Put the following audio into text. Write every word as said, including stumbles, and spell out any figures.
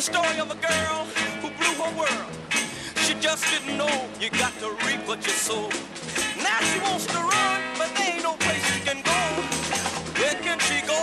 the story of a girl who blew her world. She just didn't know you got to reap what you sow. Now she wants to run, but there ain't no place she can go. Where can she go?